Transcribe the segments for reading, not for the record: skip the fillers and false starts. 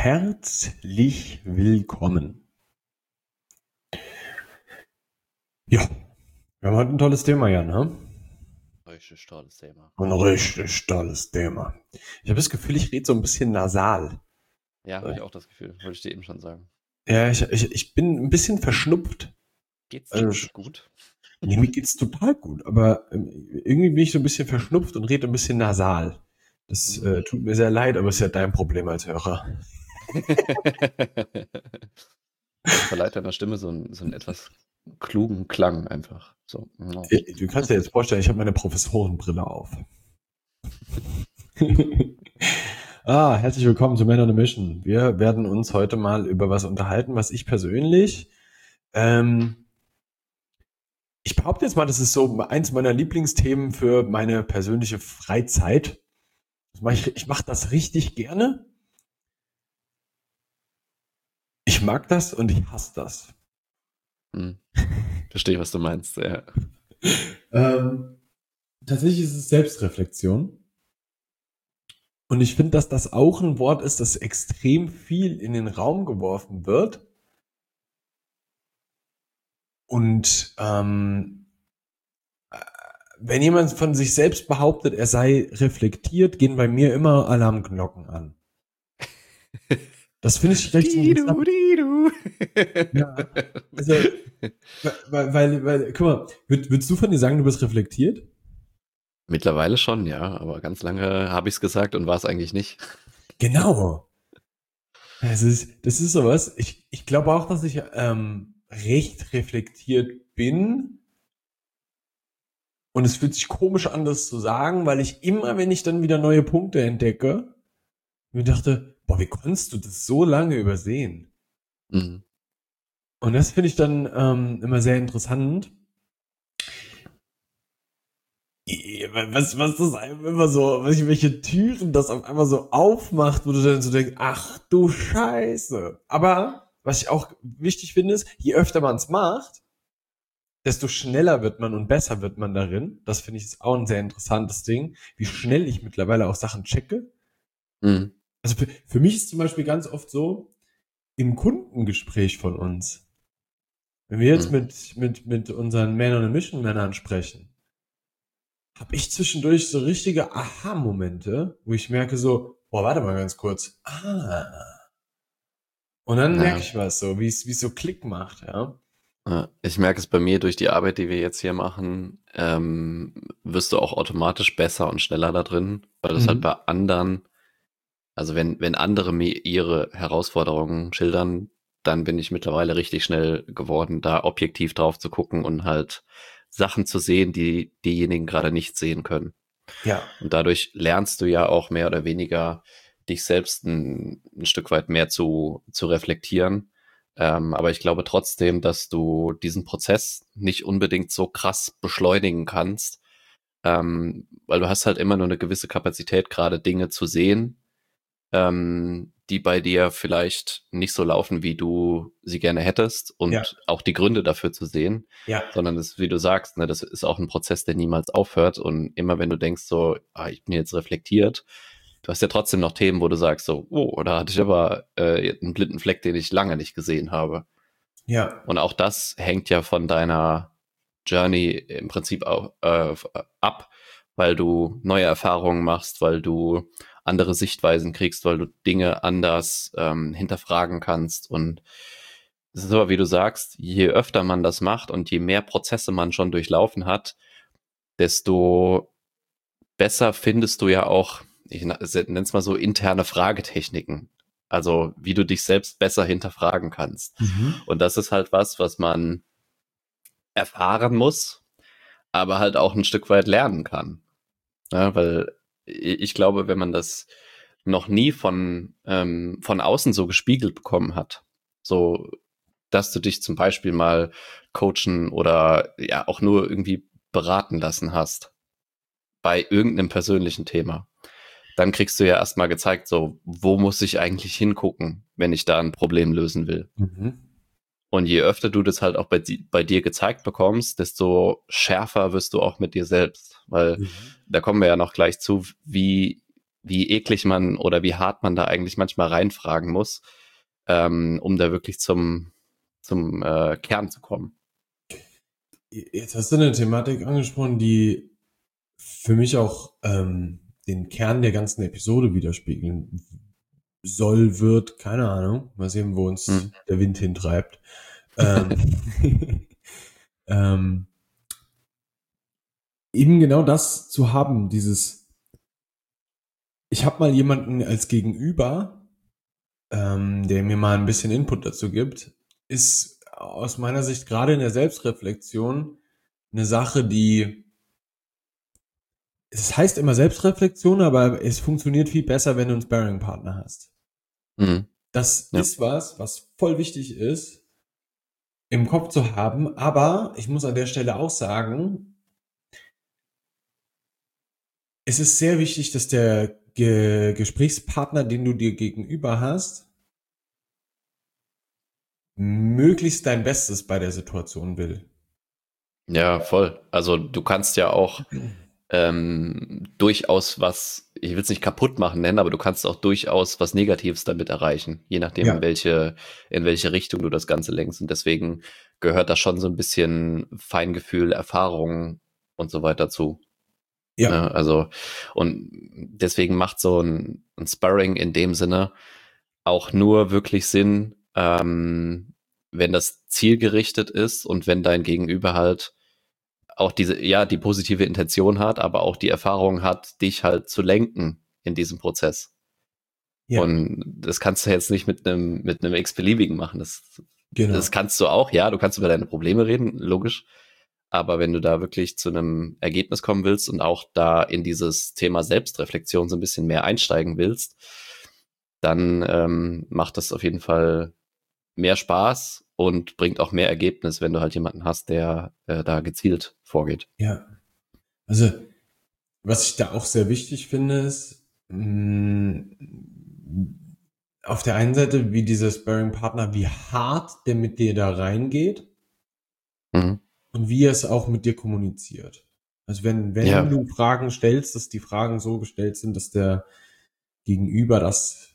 herzlich willkommen. Ja, wir haben heute ein tolles Thema, Jan, ne? Richtig tolles Thema. Ein richtig tolles Thema. Ich habe das Gefühl, ich rede so ein bisschen nasal. Ja, habe ich auch das Gefühl. Wollte ich dir eben schon sagen. Ja, ich bin ein bisschen verschnupft. Geht's dir Also, nicht gut? nee, mir geht's total gut, aber irgendwie bin ich so ein bisschen verschnupft und rede ein bisschen nasal. Das tut mir sehr leid, aber es ist ja dein Problem als Hörer. Das verleiht deiner Stimme so einen etwas klugen Klang einfach. So. Ja. Du kannst dir jetzt vorstellen, ich habe meine Professorenbrille auf. Herzlich willkommen zu Man on a Mission. Wir werden uns heute mal über was unterhalten, was ich persönlich, ich behaupte jetzt mal, das ist so eins meiner Lieblingsthemen für meine persönliche Freizeit. Ich mache das richtig gerne. Ich mag das und ich hasse das. Verstehe, was du meinst. Ja. Ähm, Tatsächlich ist es Selbstreflexion. Und ich finde, dass das auch ein Wort ist, das extrem viel in den Raum geworfen wird. Und wenn jemand von sich selbst behauptet, er sei reflektiert, gehen bei mir immer Alarmglocken an. Das finde ich recht interessant. Ja, also, guck mal, würdest du von dir sagen, du bist reflektiert? Mittlerweile schon, ja, aber ganz lange habe ich es gesagt und war es eigentlich nicht. Genau. Das ist sowas. Ich glaube auch, dass ich recht reflektiert bin. Und es fühlt sich komisch an, das zu sagen, weil ich immer, wenn ich dann wieder neue Punkte entdecke, mir dachte, boah, wie konntest du das so lange übersehen? Mhm. Und das finde ich dann immer sehr interessant. Was das einem immer so, welche Türen das auf einmal so aufmacht, wo du dann so denkst, ach du Scheiße. Aber was ich auch wichtig finde, ist, je öfter man es macht, desto schneller wird man und besser wird man darin. Das finde ich ist auch ein sehr interessantes Ding, wie schnell ich mittlerweile auch Sachen checke. Mhm. Also für mich ist zum Beispiel ganz oft so, im Kundengespräch von uns, wenn wir jetzt Mhm. mit unseren Man on a Mission Männern sprechen, habe ich zwischendurch so richtige Aha-Momente, wo ich merke so, boah, warte mal ganz kurz. Und dann merke Ja. ich was so, wie es so Klick macht, ja. Ja, ich merke es bei mir durch die Arbeit, die wir jetzt hier machen, wirst du auch automatisch besser und schneller da drin, weil das halt Mhm. bei anderen, also wenn andere mir ihre Herausforderungen schildern, dann bin ich mittlerweile richtig schnell geworden, da objektiv drauf zu gucken und halt Sachen zu sehen, die diejenigen gerade nicht sehen können. Ja, Und dadurch lernst du ja auch mehr oder weniger dich selbst ein Stück weit mehr zu reflektieren. Aber ich glaube trotzdem, dass du diesen Prozess nicht unbedingt so krass beschleunigen kannst, weil du hast halt immer nur eine gewisse Kapazität, gerade Dinge zu sehen, die bei dir vielleicht nicht so laufen, wie du sie gerne hättest ja, und auch die Gründe dafür zu sehen, ja, sondern das, wie du sagst, ne, das ist auch ein Prozess, der niemals aufhört und immer wenn du denkst so, ich bin jetzt reflektiert, du hast ja trotzdem noch Themen, wo du sagst so, oh, da hatte ich aber einen blinden Fleck, den ich lange nicht gesehen habe. ja, Und auch das hängt ja von deiner Journey im Prinzip auch, ab, weil du neue Erfahrungen machst, weil du andere Sichtweisen kriegst, weil du Dinge anders hinterfragen kannst. Und es ist aber, wie du sagst, je öfter man das macht und je mehr Prozesse man schon durchlaufen hat, desto besser findest du ja auch, ich nenne es mal so, interne Fragetechniken. Also wie du dich selbst besser hinterfragen kannst. mhm. Und das ist halt was man erfahren muss, aber halt auch ein Stück weit lernen kann. Ja, weil ich glaube, wenn man das noch nie von außen so gespiegelt bekommen hat, so dass du dich zum Beispiel mal coachen oder ja auch nur irgendwie beraten lassen hast bei irgendeinem persönlichen Thema, dann kriegst du ja erstmal gezeigt, so wo muss ich eigentlich hingucken, wenn ich da ein Problem lösen will. Mhm. Und je öfter du das halt auch bei dir gezeigt bekommst, desto schärfer wirst du auch mit dir selbst. Weil Mhm. da kommen wir ja noch gleich zu, wie wie eklig man oder wie hart man da eigentlich manchmal reinfragen muss, um da wirklich zum Kern zu kommen. Jetzt hast du eine Thematik angesprochen, die für mich auch den Kern der ganzen Episode widerspiegeln soll, wird, keine Ahnung. Mal sehen, wo uns der Wind hintreibt. Ähm, eben genau das zu haben, ich habe mal jemanden als Gegenüber, der mir mal ein bisschen Input dazu gibt, ist aus meiner Sicht gerade in der Selbstreflexion eine Sache, es heißt immer Selbstreflexion, aber es funktioniert viel besser, wenn du einen Sparring-Partner hast. Das ist was voll wichtig ist, im Kopf zu haben, aber ich muss an der Stelle auch sagen, es ist sehr wichtig, dass der Gesprächspartner, den du dir gegenüber hast, möglichst dein Bestes bei der Situation will. Ja, voll. Also du kannst ja auch durchaus was, ich will es nicht kaputt machen nennen, aber du kannst auch durchaus was Negatives damit erreichen, je nachdem, Ja. in welche Richtung du das Ganze lenkst. Und deswegen gehört da schon so ein bisschen Feingefühl, Erfahrung und so weiter zu. Ja. Ne? Also, und deswegen macht so ein Sparring in dem Sinne auch nur wirklich Sinn, wenn das zielgerichtet ist und wenn dein Gegenüber halt auch die positive Intention hat, aber auch die Erfahrung hat, dich halt zu lenken in diesem Prozess. Ja. Und das kannst du jetzt nicht mit einem x-beliebigen machen. Genau. Das kannst du auch, ja, du kannst über deine Probleme reden, logisch. Aber wenn du da wirklich zu einem Ergebnis kommen willst und auch da in dieses Thema Selbstreflexion so ein bisschen mehr einsteigen willst, dann macht das auf jeden Fall mehr Spaß und bringt auch mehr Ergebnis, wenn du halt jemanden hast, der da gezielt vorgeht. Ja. Also, was ich da auch sehr wichtig finde, ist, auf der einen Seite, wie dieser Sparring-Partner, wie hart der mit dir da reingeht Mhm. und wie er es auch mit dir kommuniziert. Also wenn Ja. du Fragen stellst, dass die Fragen so gestellt sind, dass der Gegenüber dass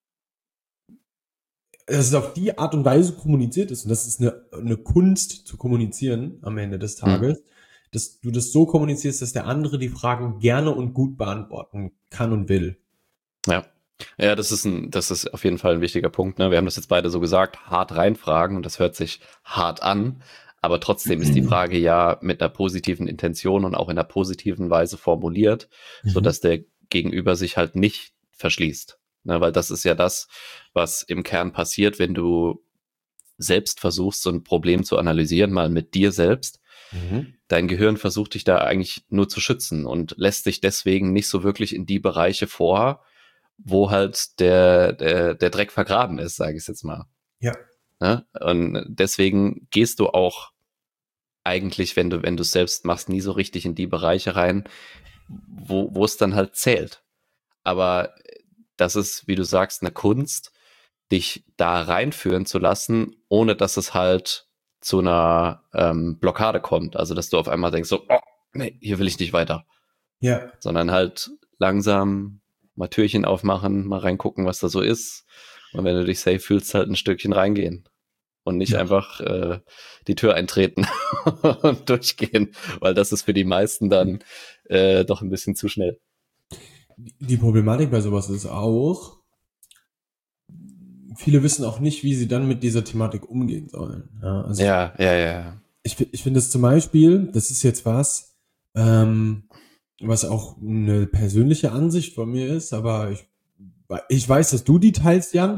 es auf die Art und Weise kommuniziert ist, und das ist eine Kunst zu kommunizieren am Ende des Tages, dass du das so kommunizierst, dass der andere die Fragen gerne und gut beantworten kann und will. Ja. Ja, das ist auf jeden Fall ein wichtiger Punkt. Ne? Wir haben das jetzt beide so gesagt, hart reinfragen und das hört sich hart an, aber trotzdem ist die Frage ja mit einer positiven Intention und auch in einer positiven Weise formuliert, so dass der Gegenüber sich halt nicht verschließt. Ne? Weil das ist ja das, was im Kern passiert, wenn du selbst versuchst, so ein Problem zu analysieren, mal mit dir selbst. Dein Gehirn versucht dich da eigentlich nur zu schützen und lässt dich deswegen nicht so wirklich in die Bereiche vor, wo halt der Dreck vergraben ist, sage ich jetzt mal. Ja. Ne? Und deswegen gehst du auch eigentlich, wenn du es selbst machst, nie so richtig in die Bereiche rein, wo es dann halt zählt. Aber das ist, wie du sagst, eine Kunst, dich da reinführen zu lassen, ohne dass es halt zu einer Blockade kommt. Also, dass du auf einmal denkst so, oh, nee, hier will ich nicht weiter. Ja. Sondern halt langsam mal Türchen aufmachen, mal reingucken, was da so ist. Und wenn du dich safe fühlst, halt ein Stückchen reingehen. Und nicht einfach die Tür eintreten und durchgehen, weil das ist für die meisten dann doch ein bisschen zu schnell. Die Problematik bei sowas ist auch, viele wissen auch nicht, wie sie dann mit dieser Thematik umgehen sollen. Ja, also Ja. Ich finde es zum Beispiel, das ist jetzt was auch eine persönliche Ansicht von mir ist, aber ich weiß, dass du die teilst, Jan.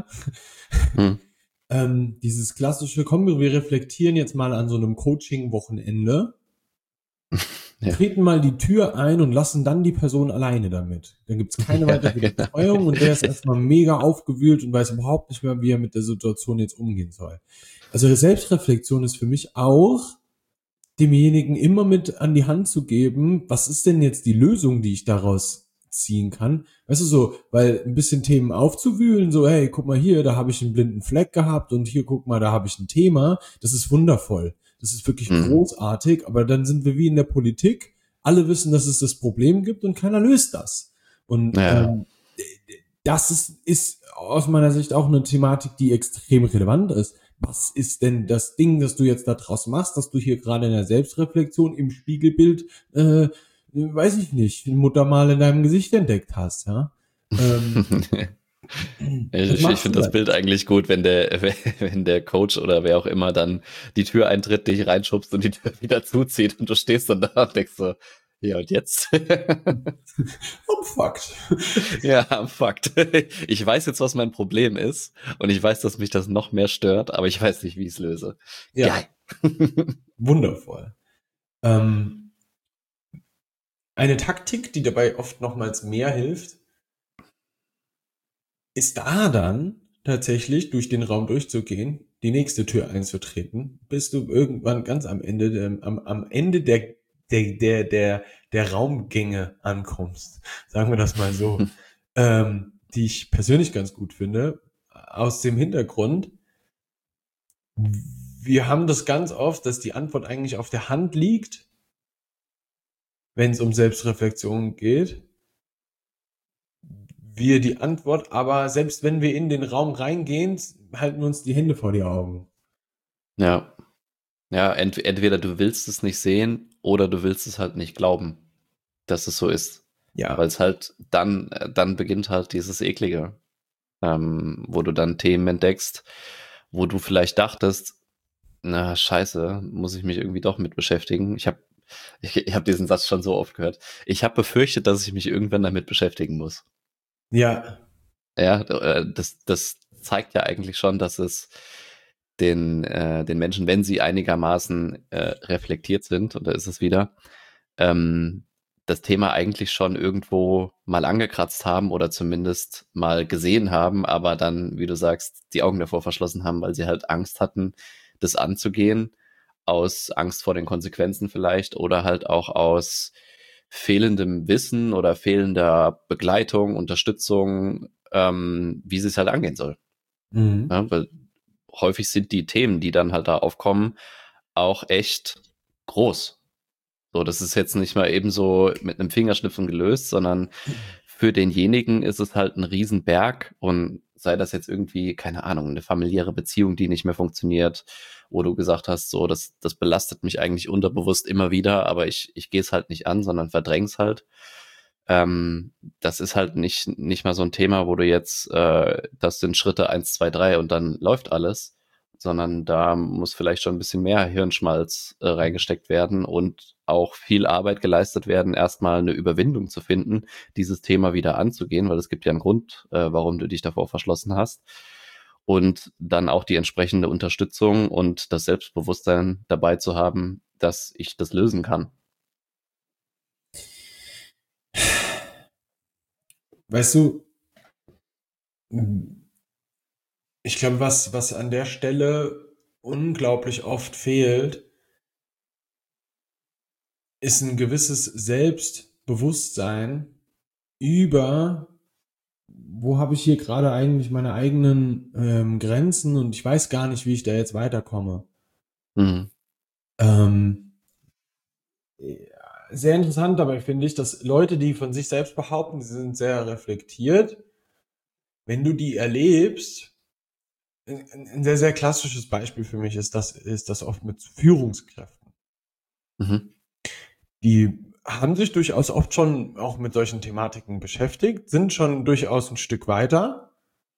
Dieses klassische, komm, wir reflektieren jetzt mal an so einem Coaching-Wochenende, treten mal die Tür ein und lassen dann die Person alleine damit. Dann gibt's keine weitere Betreuung und der ist erstmal mega aufgewühlt und weiß überhaupt nicht mehr, wie er mit der Situation jetzt umgehen soll. Also Selbstreflexion ist für mich auch, demjenigen immer mit an die Hand zu geben, was ist denn jetzt die Lösung, die ich daraus ziehen kann? Weißt du, so, weil ein bisschen Themen aufzuwühlen, so, hey, guck mal hier, da habe ich einen blinden Fleck gehabt und hier, guck mal, da habe ich ein Thema, das ist wundervoll. Das ist wirklich großartig, aber dann sind wir wie in der Politik, alle wissen, dass es das Problem gibt und keiner löst das. Und das ist aus meiner Sicht auch eine Thematik, die extrem relevant ist. Was ist denn das Ding, das du jetzt da draus machst, dass du hier gerade in der Selbstreflexion im Spiegelbild, weiß ich nicht, ein Muttermal in deinem Gesicht entdeckt hast, ja? Was Ich machst du finde das da? Bild eigentlich gut, wenn wenn der Coach oder wer auch immer dann die Tür eintritt, dich reinschubst und die Tür wieder zuzieht und du stehst dann da und denkst so, ja und jetzt? Unfucked. Ja, Fakt. Ich weiß jetzt, was mein Problem ist und ich weiß, dass mich das noch mehr stört, aber ich weiß nicht, wie ich es löse. Ja, Geil. wundervoll. Ähm, eine Taktik, die dabei oft nochmals mehr hilft, ist da dann tatsächlich durch den Raum durchzugehen, die nächste Tür einzutreten, bis du irgendwann ganz am Ende, am Ende der Raumgänge ankommst. Sagen wir das mal so. Die ich persönlich ganz gut finde, aus dem Hintergrund, wir haben das ganz oft, dass die Antwort eigentlich auf der Hand liegt, wenn es um Selbstreflexion geht. Wir die Antwort, aber selbst wenn wir in den Raum reingehen, halten wir uns die Hände vor die Augen. Ja. Ja, entweder du willst es nicht sehen oder du willst es halt nicht glauben, dass es so ist. Weil Ja, es halt dann beginnt halt dieses Eklige, wo du dann Themen entdeckst, wo du vielleicht dachtest, na scheiße, muss ich mich irgendwie doch mit beschäftigen. Ich hab diesen Satz schon so oft gehört. Ich habe befürchtet, dass ich mich irgendwann damit beschäftigen muss. ja, Ja, das zeigt ja eigentlich schon, dass es den Menschen, wenn sie einigermaßen reflektiert sind, und da ist es wieder, ähm, das Thema eigentlich schon irgendwo mal angekratzt haben oder zumindest mal gesehen haben, aber dann, wie du sagst, die Augen davor verschlossen haben, weil sie halt Angst hatten, das anzugehen, aus Angst vor den Konsequenzen vielleicht oder halt auch aus fehlendem Wissen oder fehlender Begleitung, Unterstützung, wie sie es halt angehen soll. mhm. Ja, weil häufig sind die Themen, die dann halt da aufkommen, auch echt groß. So, das ist jetzt nicht mal eben so mit einem Fingerschnipsen gelöst, sondern für denjenigen ist es halt ein Riesenberg und sei das jetzt irgendwie, keine Ahnung, eine familiäre Beziehung, die nicht mehr funktioniert, wo du gesagt hast, so, das belastet mich eigentlich unterbewusst immer wieder, aber ich gehe es halt nicht an, sondern verdräng's halt. Das ist halt nicht mal so ein Thema, wo du jetzt, das sind Schritte eins, zwei, drei und dann läuft alles, sondern da muss vielleicht schon ein bisschen mehr Hirnschmalz reingesteckt werden und auch viel Arbeit geleistet werden, erstmal eine Überwindung zu finden, dieses Thema wieder anzugehen, weil es gibt ja einen Grund, warum du dich davor verschlossen hast. Und dann auch die entsprechende Unterstützung und das Selbstbewusstsein dabei zu haben, dass ich das lösen kann. Weißt du, ich glaube, was an der Stelle unglaublich oft fehlt, ist ein gewisses Selbstbewusstsein über, wo habe ich hier gerade eigentlich meine eigenen Grenzen und ich weiß gar nicht, wie ich da jetzt weiterkomme. Mhm. Ähm, sehr interessant dabei finde ich, dass Leute, die von sich selbst behaupten, sie sind sehr reflektiert, wenn du die erlebst, ein sehr, sehr klassisches Beispiel für mich ist das oft mit Führungskräften. Mhm. Die haben sich durchaus oft schon auch mit solchen Thematiken beschäftigt, sind schon durchaus ein Stück weiter,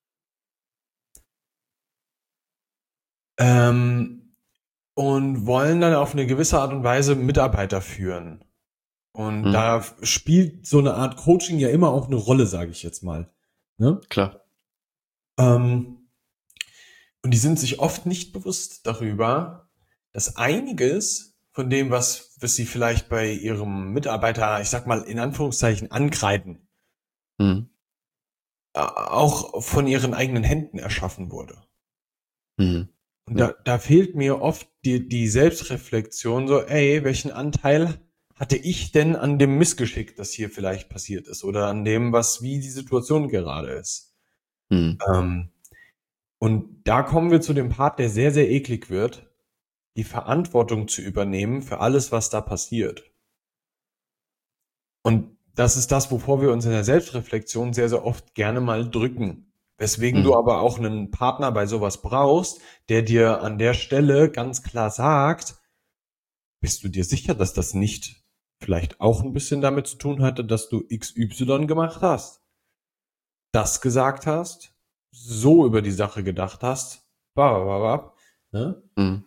ähm, und wollen dann auf eine gewisse Art und Weise Mitarbeiter führen. Und Mhm. da spielt so eine Art Coaching ja immer auch eine Rolle, sage ich jetzt mal. Ne? Klar. Ähm, und die sind sich oft nicht bewusst darüber, dass einiges von dem, was sie vielleicht bei ihrem Mitarbeiter, ich sag mal in Anführungszeichen, ankreiden, Mhm. auch von ihren eigenen Händen erschaffen wurde. Mhm. Und Ja. da fehlt mir oft die Selbstreflexion, so, ey, welchen Anteil hatte ich denn an dem Missgeschick, das hier vielleicht passiert ist, oder an dem, wie die Situation gerade ist. Mhm. Ähm, und da kommen wir zu dem Part, der sehr, sehr eklig wird, die Verantwortung zu übernehmen für alles, was da passiert. Und das ist das, wovor wir uns in der Selbstreflexion sehr, sehr oft gerne mal drücken. Weswegen du Mhm. aber auch einen Partner bei sowas brauchst, der dir an der Stelle ganz klar sagt, bist du dir sicher, dass das nicht vielleicht auch ein bisschen damit zu tun hatte, dass du XY gemacht hast, das gesagt hast, so über die Sache gedacht hast, ne? Mhm.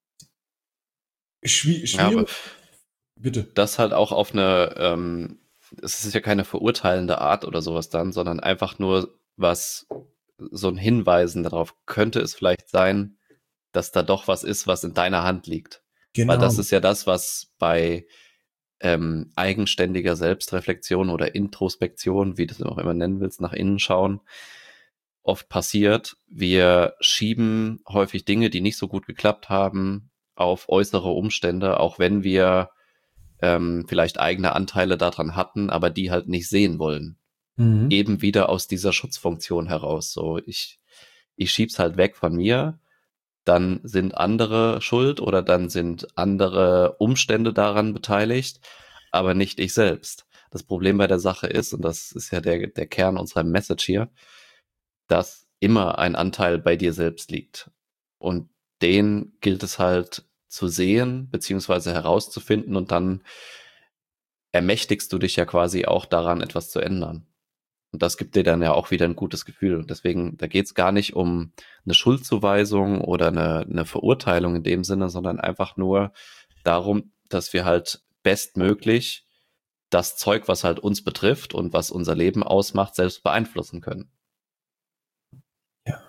Ja, aber Schwierig, bitte. das halt auch auf eine, es ist ja keine verurteilende Art oder sowas dann, sondern einfach nur was, so ein Hinweisen darauf, könnte es vielleicht sein, dass da doch was ist, was in deiner Hand liegt. Weil das Genau. ist ja das, was bei eigenständiger Selbstreflexion oder Introspektion, wie du es auch immer nennen willst, nach innen schauen, oft passiert. Wir schieben häufig Dinge, die nicht so gut geklappt haben, auf äußere Umstände, auch wenn wir vielleicht eigene Anteile daran hatten, aber die halt nicht sehen wollen. Mhm. Eben wieder aus dieser Schutzfunktion heraus. So, ich schieb's halt weg von mir, dann sind andere schuld oder dann sind andere Umstände daran beteiligt, aber nicht ich selbst. Das Problem bei der Sache ist, und das ist ja der Kern unserer Message hier, dass immer ein Anteil bei dir selbst liegt. Und den gilt es halt zu sehen, beziehungsweise herauszufinden, und dann ermächtigst du dich ja quasi auch daran, etwas zu ändern. Und das gibt dir dann ja auch wieder ein gutes Gefühl. Und deswegen, da geht es gar nicht um eine Schuldzuweisung oder eine Verurteilung in dem Sinne, sondern einfach nur darum, dass wir halt bestmöglich das Zeug, was halt uns betrifft und was unser Leben ausmacht, selbst beeinflussen können. Ja.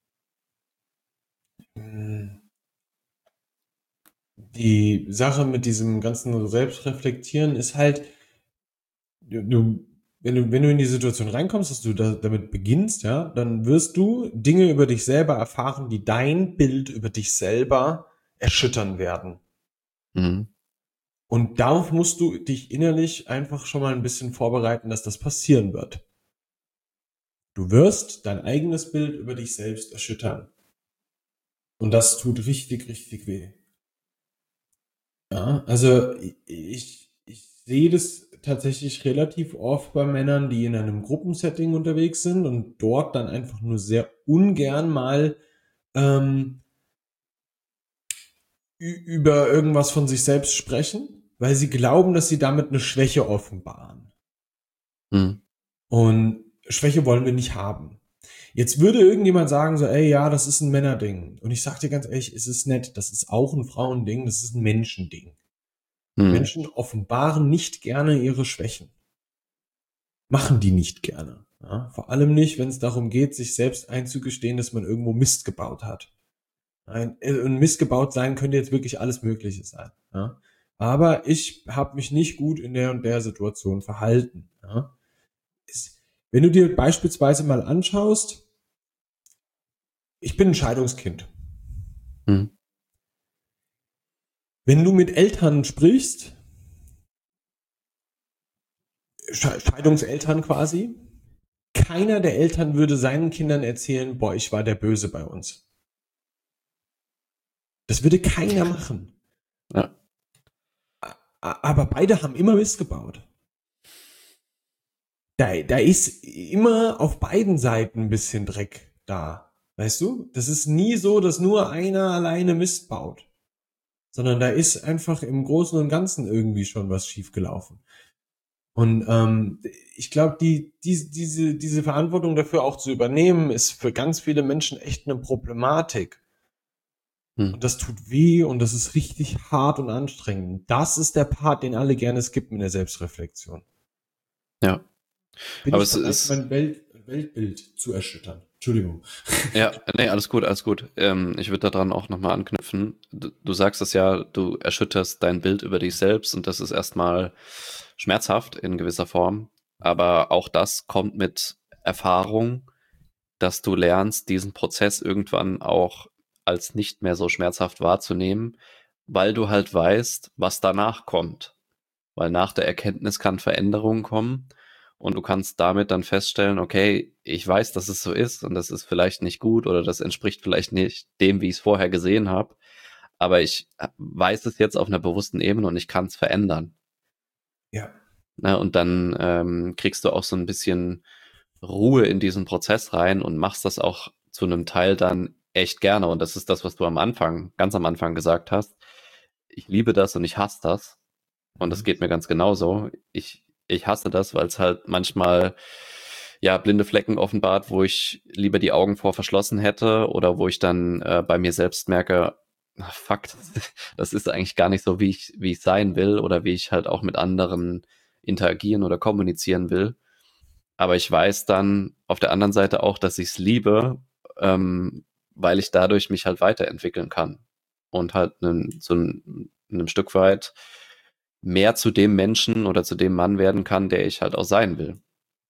Die Sache mit diesem ganzen Selbstreflektieren ist halt, wenn du in die Situation reinkommst, dass du damit beginnst, ja, dann wirst du Dinge über dich selber erfahren, die dein Bild über dich selber erschüttern werden. Mhm. Und darauf musst du dich innerlich einfach schon mal ein bisschen vorbereiten, dass das passieren wird. Du wirst dein eigenes Bild über dich selbst erschüttern. Und das tut richtig, richtig weh. Ja, also ich sehe das tatsächlich relativ oft bei Männern, die in einem Gruppensetting unterwegs sind und dort dann einfach nur sehr ungern mal ähm, über irgendwas von sich selbst sprechen, weil sie glauben, dass sie damit eine Schwäche offenbaren. Mhm. Und Schwäche wollen wir nicht haben. Jetzt würde irgendjemand sagen so, ey, ja, das ist ein Männerding. Und ich sag dir ganz ehrlich, es ist nett, das ist auch ein Frauending, das ist ein Menschending. Mhm. Menschen offenbaren nicht gerne ihre Schwächen. Machen die nicht gerne. Ja? Vor allem nicht, wenn es darum geht, sich selbst einzugestehen, dass man irgendwo Mist gebaut hat. Und Mist gebaut sein könnte jetzt wirklich alles Mögliche sein. Ja? Aber ich habe mich nicht gut in der und der Situation verhalten. Ja? Wenn du dir beispielsweise mal anschaust, ich bin ein Scheidungskind. Mhm. Wenn du mit Eltern sprichst, Scheidungseltern quasi, keiner der Eltern würde seinen Kindern erzählen, boah, ich war der Böse bei uns. Das würde keiner machen. Ja. Aber beide haben immer Mist gebaut. Da ist immer auf beiden Seiten ein bisschen Dreck da. Weißt du? Das ist nie so, dass nur einer alleine Mist baut. Sondern da ist einfach im Großen und Ganzen irgendwie schon was schiefgelaufen. Und ich glaube, diese Verantwortung dafür auch zu übernehmen, ist für ganz viele Menschen echt eine Problematik. Mhm. Und das tut weh und das ist richtig hart und anstrengend. Das ist der Part, den alle gerne skippen in der Selbstreflexion. Ja. Bin Aber ich es bereit, ist, mein Weltbild zu erschüttern? Entschuldigung. ja, nee, alles gut, alles gut. Ich würde daran auch nochmal anknüpfen. Du sagst es ja, du erschütterst dein Bild über dich selbst, und das ist erstmal schmerzhaft in gewisser Form. Aber auch das kommt mit Erfahrung, dass du lernst, diesen Prozess irgendwann auch als nicht mehr so schmerzhaft wahrzunehmen, weil du halt weißt, was danach kommt. Weil nach der Erkenntnis kann Veränderung kommen, und du kannst damit dann feststellen, okay, ich weiß, dass es so ist und das ist vielleicht nicht gut oder das entspricht vielleicht nicht dem, wie ich es vorher gesehen habe, aber ich weiß es jetzt auf einer bewussten Ebene und ich kann es verändern. Ja. Ne? Und dann kriegst du auch so ein bisschen Ruhe in diesen Prozess rein und machst das auch zu einem Teil dann echt gerne. Und das ist das, was du ganz am Anfang gesagt hast. Ich liebe das und ich hasse das. Und das Mhm. geht mir ganz genauso. Ich hasse das, weil es halt manchmal ja blinde Flecken offenbart, wo ich lieber die Augen vor verschlossen hätte oder wo ich dann bei mir selbst merke, fuck, das ist eigentlich gar nicht so, wie ich sein will oder wie ich halt auch mit anderen interagieren oder kommunizieren will. Aber ich weiß dann auf der anderen Seite auch, dass ich es liebe, weil ich dadurch mich halt weiterentwickeln kann und halt einem Stück weit mehr zu dem Menschen oder zu dem Mann werden kann, der ich halt auch sein will.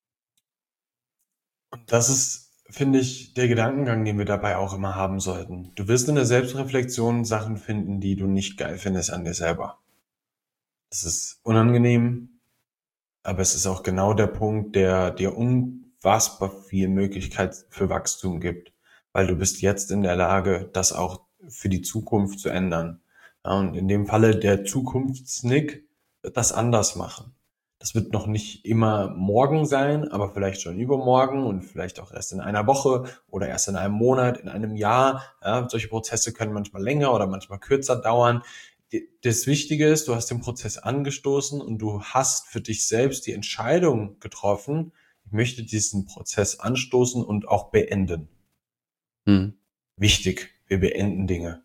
Und das ist, finde ich, der Gedankengang, den wir dabei auch immer haben sollten. Du wirst in der Selbstreflexion Sachen finden, die du nicht geil findest an dir selber. Das ist unangenehm, aber es ist auch genau der Punkt, der dir unfassbar viel Möglichkeit für Wachstum gibt, weil du bist jetzt in der Lage, das auch für die Zukunft zu ändern. Ja, und in dem Falle der Zukunftsnick wird das anders machen. Das wird noch nicht immer morgen sein, aber vielleicht schon übermorgen und vielleicht auch erst in einer Woche oder erst in einem Monat, in einem Jahr. Ja, solche Prozesse können manchmal länger oder manchmal kürzer dauern. Das Wichtige ist, du hast den Prozess angestoßen und du hast für dich selbst die Entscheidung getroffen, ich möchte diesen Prozess anstoßen und auch beenden. Hm. Wichtig, wir beenden Dinge.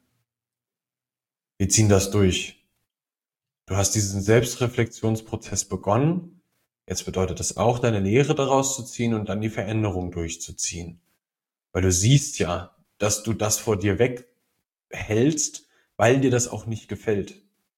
Wir ziehen das durch. Du hast diesen Selbstreflexionsprozess begonnen. Jetzt bedeutet das auch, deine Lehre daraus zu ziehen und dann die Veränderung durchzuziehen. Weil du siehst ja, dass du das vor dir weghältst, weil dir das auch nicht gefällt.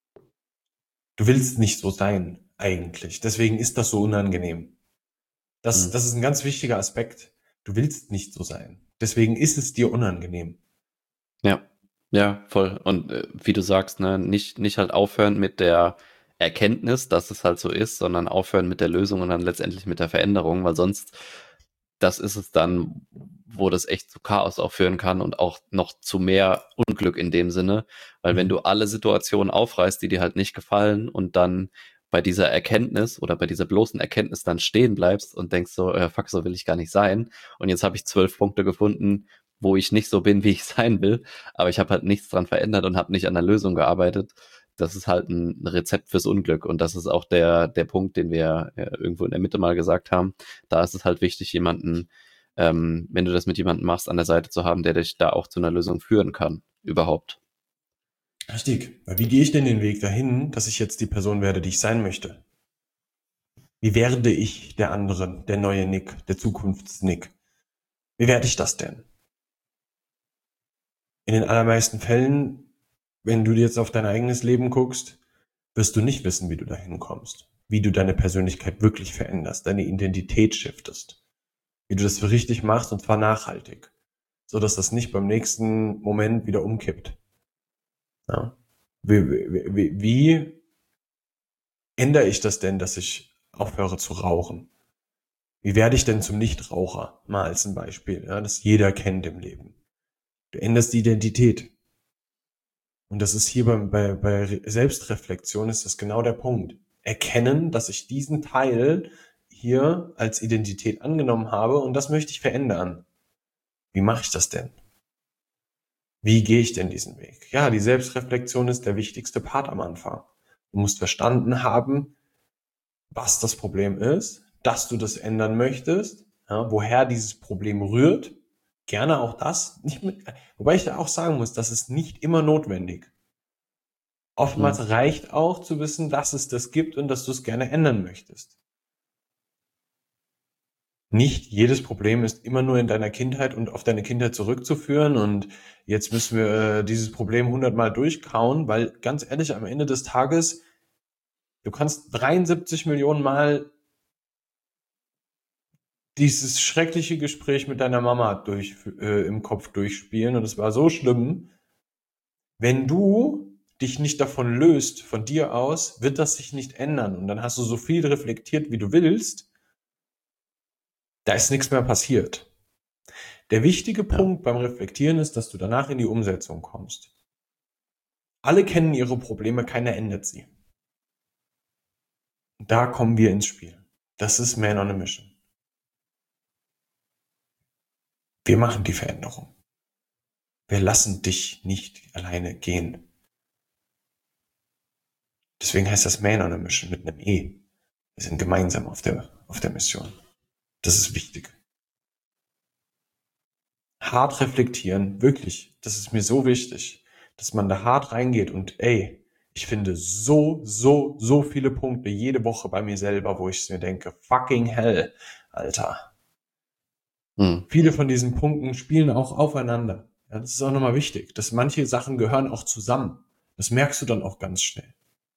Du willst nicht so sein, eigentlich. Deswegen ist das so unangenehm. Hm. Das ist ein ganz wichtiger Aspekt. Du willst nicht so sein. Deswegen ist es dir unangenehm. Ja, ja, voll. Und wie du sagst, ne, nicht halt aufhören mit der Erkenntnis, dass es halt so ist, sondern aufhören mit der Lösung und dann letztendlich mit der Veränderung, weil sonst, das ist es dann, wo das echt zu Chaos auch führen kann und auch noch zu mehr Unglück in dem Sinne, weil wenn Mhm. du alle Situationen aufreißt, die dir halt nicht gefallen und dann bei dieser Erkenntnis oder bei dieser bloßen Erkenntnis dann stehen bleibst und denkst so, fuck, so will ich gar nicht sein. Und jetzt habe ich 12 Punkte gefunden, wo ich nicht so bin, wie ich sein will, aber ich habe halt nichts dran verändert und habe nicht an der Lösung gearbeitet. Das ist halt ein Rezept fürs Unglück und das ist auch der Punkt, den wir irgendwo in der Mitte mal gesagt haben. Da ist es halt wichtig, jemanden, wenn du das mit jemandem machst, an der Seite zu haben, der dich da auch zu einer Lösung führen kann, überhaupt. Richtig. Weil wie gehe ich denn den Weg dahin, dass ich jetzt die Person werde, die ich sein möchte? Wie werde ich der andere, der neue Nick, der Zukunftsnick? Wie werde ich das denn? In den allermeisten Fällen, wenn du jetzt auf dein eigenes Leben guckst, wirst du nicht wissen, wie du dahin kommst. Wie du deine Persönlichkeit wirklich veränderst, deine Identität shiftest. Wie du das für richtig machst und zwar nachhaltig. So dass das nicht beim nächsten Moment wieder umkippt. Ja. Wie ändere ich das denn, dass ich aufhöre zu rauchen? Wie werde ich denn zum Nichtraucher? Mal als ein Beispiel, ja, das jeder kennt im Leben. Du änderst die Identität. Und das ist hier bei Selbstreflexion ist das genau der Punkt. Erkennen, dass ich diesen Teil hier als Identität angenommen habe und das möchte ich verändern. Wie mache ich das denn? Wie gehe ich denn diesen Weg? Ja, die Selbstreflexion ist der wichtigste Part am Anfang. Du musst verstanden haben, was das Problem ist, dass du das ändern möchtest, ja, woher dieses Problem rührt. Gerne auch das. Nicht mit, wobei ich da auch sagen muss, das ist nicht immer notwendig. Hm. Oftmals reicht auch zu wissen, dass es das gibt und dass du es gerne ändern möchtest. Nicht jedes Problem ist immer nur in deiner Kindheit und auf deine Kindheit zurückzuführen und jetzt müssen wir dieses Problem 100-mal durchkauen, weil ganz ehrlich, am Ende des Tages, du kannst 73 Millionen Mal dieses schreckliche Gespräch mit deiner Mama im Kopf durchspielen und es war so schlimm. Wenn du dich nicht davon löst, von dir aus, wird das sich nicht ändern und dann hast du so viel reflektiert, wie du willst, da ist nichts mehr passiert. Der wichtige Ja. Punkt beim Reflektieren ist, dass du danach in die Umsetzung kommst. Alle kennen ihre Probleme, keiner ändert sie. Und da kommen wir ins Spiel. Das ist Man on a Mission. Wir machen die Veränderung. Wir lassen dich nicht alleine gehen. Deswegen heißt das Man on a Mission mit einem E. Wir sind gemeinsam auf der Mission. Das ist wichtig. Hart reflektieren, wirklich. Das ist mir so wichtig, dass man da hart reingeht und ich finde so viele Punkte jede Woche bei mir selber, wo ich mir denke, fucking hell, Alter. Viele von diesen Punkten spielen auch aufeinander. Ja, das ist auch nochmal wichtig, dass manche Sachen gehören auch zusammen. Das merkst du dann auch ganz schnell.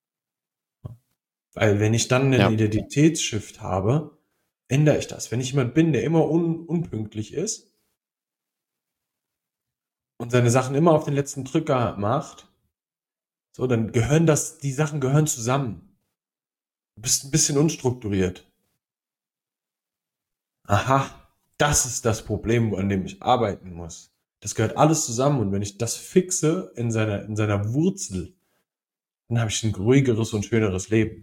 Weil wenn ich dann einen Identitätsshift habe, ändere ich das. Wenn ich jemand bin, der immer unpünktlich ist und seine Sachen immer auf den letzten Drücker macht, so, dann die Sachen gehören zusammen. Du bist ein bisschen unstrukturiert. Aha, das ist das Problem, an dem ich arbeiten muss. Das gehört alles zusammen und wenn ich das fixe in seiner Wurzel, dann habe ich ein ruhigeres und schöneres Leben.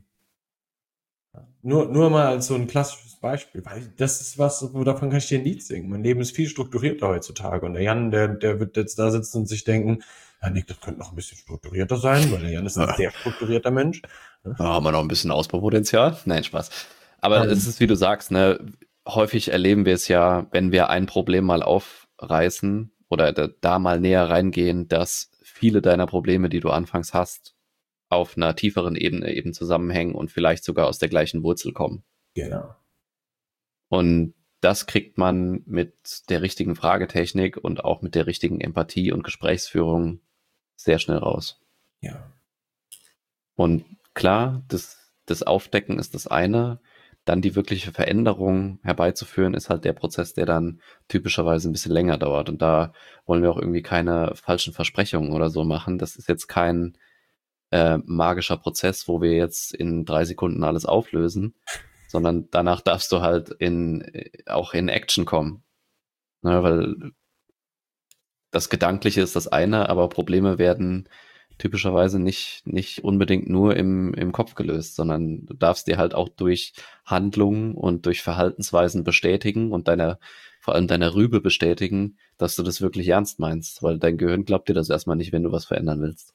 Nur mal als so ein klassisches Beispiel, weil das ist was, davon kann ich dir ein Lied singen. Mein Leben ist viel strukturierter heutzutage und der Jan, der wird jetzt da sitzen und sich denken, ja, Nick, das könnte noch ein bisschen strukturierter sein, weil der Jan ist ein sehr strukturierter Mensch. Da haben wir noch ein bisschen Ausbaupotenzial. Nein, Spaß. Aber es ist, wie du sagst, ne, häufig erleben wir es ja, wenn wir ein Problem mal aufreißen oder da mal näher reingehen, dass viele deiner Probleme, die du anfangs hast, auf einer tieferen Ebene eben zusammenhängen und vielleicht sogar aus der gleichen Wurzel kommen. Genau. Und das kriegt man mit der richtigen Fragetechnik und auch mit der richtigen Empathie und Gesprächsführung sehr schnell raus. Ja. Und klar, das Aufdecken ist das eine, dann die wirkliche Veränderung herbeizuführen, ist halt der Prozess, der dann typischerweise ein bisschen länger dauert. Und da wollen wir auch irgendwie keine falschen Versprechungen oder so machen. Das ist jetzt kein magischer Prozess, wo wir jetzt in 3 Sekunden alles auflösen, sondern danach darfst du halt auch in Action kommen. Ne, weil das Gedankliche ist das eine, aber Probleme werden typischerweise nicht unbedingt nur im Kopf gelöst, sondern du darfst dir halt auch durch Handlungen und durch Verhaltensweisen bestätigen und vor allem deiner Rübe bestätigen, dass du das wirklich ernst meinst, weil dein Gehirn glaubt dir das erstmal nicht, wenn du was verändern willst.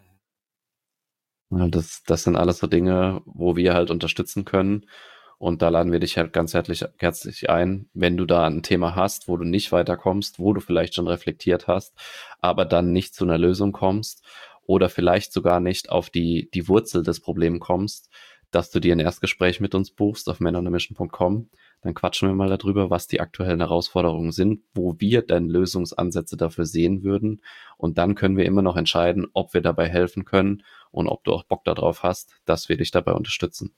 Ja, das sind alles so Dinge, wo wir halt unterstützen können. Und da laden wir dich halt ganz herzlich ein, wenn du da ein Thema hast, wo du nicht weiterkommst, wo du vielleicht schon reflektiert hast, aber dann nicht zu einer Lösung kommst oder vielleicht sogar nicht auf die Wurzel des Problems kommst, dass du dir ein Erstgespräch mit uns buchst auf menonamission.com. Dann quatschen wir mal darüber, was die aktuellen Herausforderungen sind, wo wir dann Lösungsansätze dafür sehen würden. Und dann können wir immer noch entscheiden, ob wir dabei helfen können und ob du auch Bock darauf hast, dass wir dich dabei unterstützen.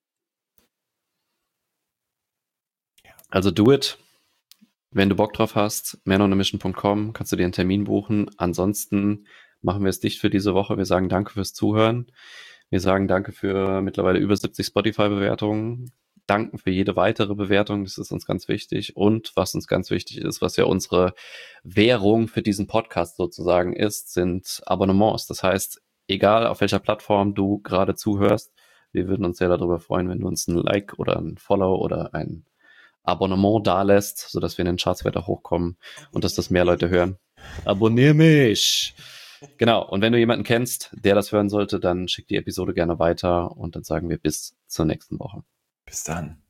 Also do it. Wenn du Bock drauf hast, manonamission.com, kannst du dir einen Termin buchen. Ansonsten machen wir es dicht für diese Woche. Wir sagen danke fürs Zuhören. Wir sagen danke für mittlerweile über 70 Spotify-Bewertungen. Danken für jede weitere Bewertung, das ist uns ganz wichtig. Und was uns ganz wichtig ist, was ja unsere Währung für diesen Podcast sozusagen ist, sind Abonnements. Das heißt, egal auf welcher Plattform du gerade zuhörst, wir würden uns sehr darüber freuen, wenn du uns ein Like oder ein Follow oder ein Abonnement dalässt, sodass wir in den Charts weiter hochkommen und dass das mehr Leute hören. Abonnier mich! Genau, und wenn du jemanden kennst, der das hören sollte, dann schick die Episode gerne weiter und dann sagen wir bis zur nächsten Woche. Bis dann.